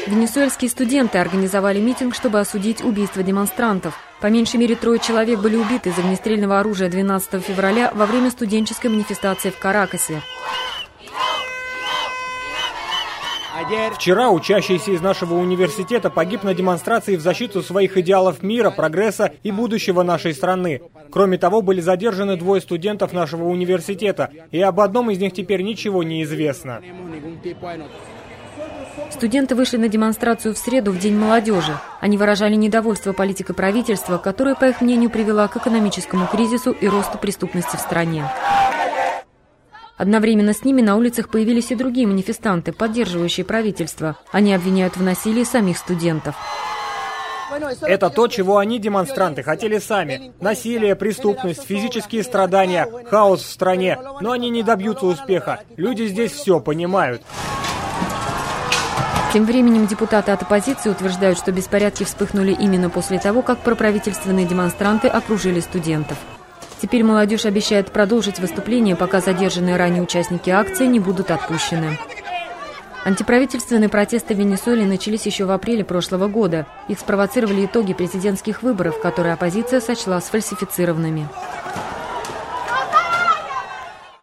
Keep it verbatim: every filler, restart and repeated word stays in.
Венесуэльские студенты организовали митинг, чтобы осудить убийство демонстрантов. По меньшей мере трое человек были убиты из огнестрельного оружия двенадцатого февраля во время студенческой манифестации в Каракасе. Вчера учащийся из нашего университета погиб на демонстрации в защиту своих идеалов мира, прогресса и будущего нашей страны. Кроме того, были задержаны двое студентов нашего университета, и об одном из них теперь ничего не известно. Студенты вышли на демонстрацию в среду, в День молодежи. Они выражали недовольство политикой правительства, которая, по их мнению, привела к экономическому кризису и росту преступности в стране. Одновременно с ними на улицах появились и другие манифестанты, поддерживающие правительство. Они обвиняют в насилии самих студентов. Это то, чего они, демонстранты, хотели сами. Насилие, преступность, физические страдания, хаос в стране. Но они не добьются успеха. Люди здесь все понимают. Тем временем депутаты от оппозиции утверждают, что беспорядки вспыхнули именно после того, как проправительственные демонстранты окружили студентов. Теперь молодежь обещает продолжить выступление, пока задержанные ранее участники акции не будут отпущены. Антиправительственные протесты в Венесуэле начались еще в апреле прошлого года. Их спровоцировали итоги президентских выборов, которые оппозиция сочла сфальсифицированными.